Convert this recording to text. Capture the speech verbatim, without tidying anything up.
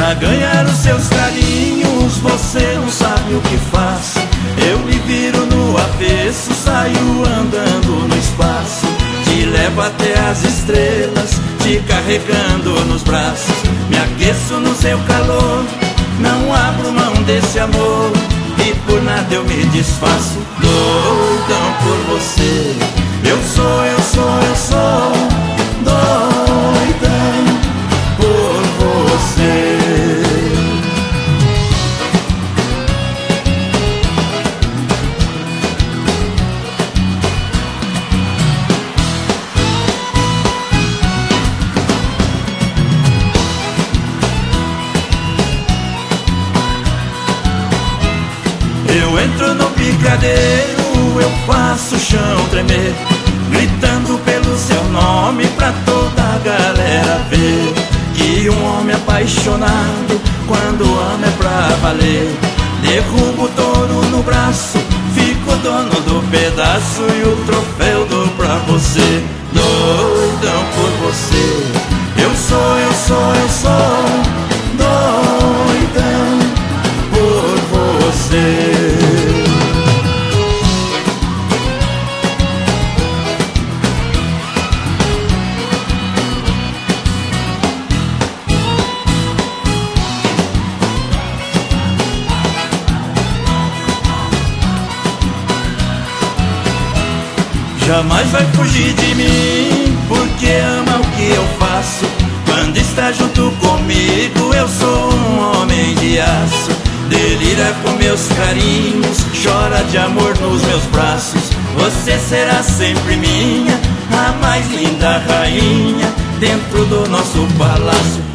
Pra ganhar os seus carinhos você não sabe o que faz. Eu me viro no avesso, saio andando no espaço. Te levo até as estrelas, te carregando nos braços. Me aqueço no seu calor, não abro mão desse amor, e por nada eu me desfaço. Doidão por você, eu sou, eu sou, eu sou doidão por você. Eu entro no picadeiro, eu faço o chão tremer, gritando pelo seu nome pra toda a galera ver que um homem apaixonado, quando ama é pra valer. Derrubo o touro no braço, fico dono do pedaço, e o troféu dou pra você. Doidão por você, eu sou, eu sou, eu sou doidão por você. Jamais vai fugir de mim, porque ama o que eu faço. Quando está junto comigo, eu sou um homem de aço. Delira com meus carinhos, chora de amor nos meus braços. Você será sempre minha, a mais linda rainha dentro do nosso palácio.